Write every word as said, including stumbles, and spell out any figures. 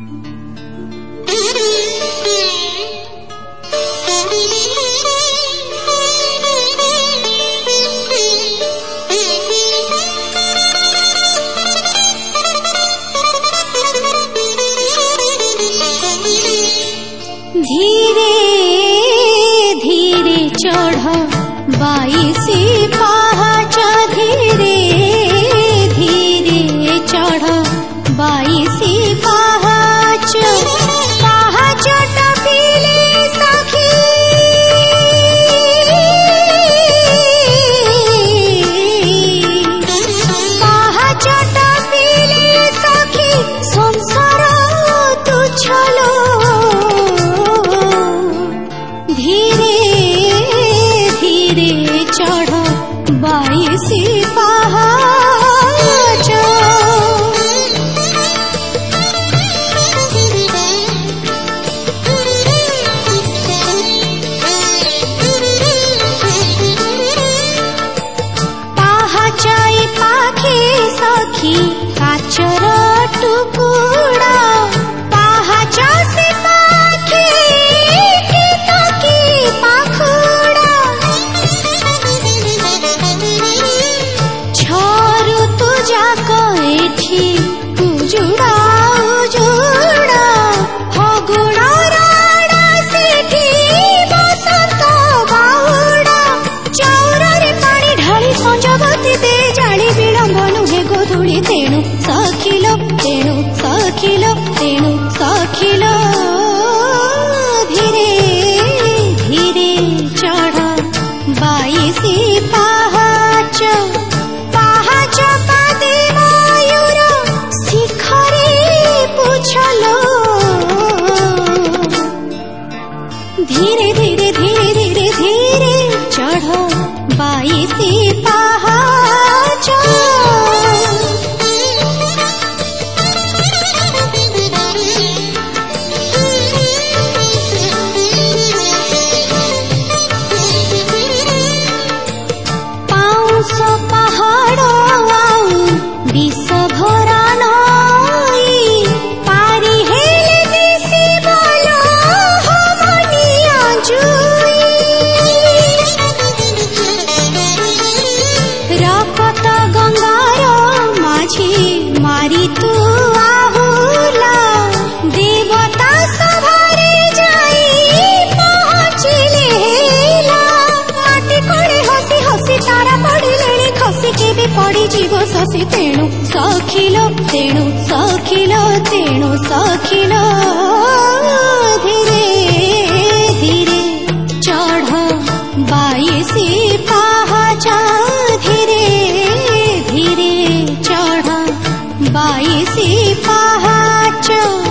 धीरे धीरे चढ़ बाईसी पहाच, धीरे धीरे चढ़ बाईसी पहाच। पहाच टपिले सखी पहाच टपिले सखी संसार तुच्छलो। धीरे धीरे चढ़ बाईसी पहाच। पाहाचाई पाखे सखी काचर टुकुड़ा, पाहाचा से पाखे उजुड़ा उजुड़ा फगुड़ा राड़ा सेठी बसंत बाहुड़ा। चौरारे पानी ढाली संजगती दे जाली विलंब नुहे गोधूली। तेणु सखिलो तेणु सखिलो तेणु सखिलो धीरे धीरे चढ़ बाईसी पहाच। पहाच पादे मयूर शिखरे पूछलो। धीरे धीरे धीरे धीरे धीरे चढ़ बाईसी पहाच। पाउस पहाड़ आउ विष भरा नई, पारी हेले दिसी बोलो हमनिया जुई। रपत गंगार माझी मारी तू आहुला, देवता सभारे जाई पहुँचिले हेला। माटी कोड़े हसी हसी तारा पड़िले खसी केबे पड़ी जीव शशि। तेणु सखिलो तेणु सखिलो तेणु सखिलो धीरे धीरे चढ़ बाईसी पहाच। धीरे धीरे चढ़ बाईसी पहाच।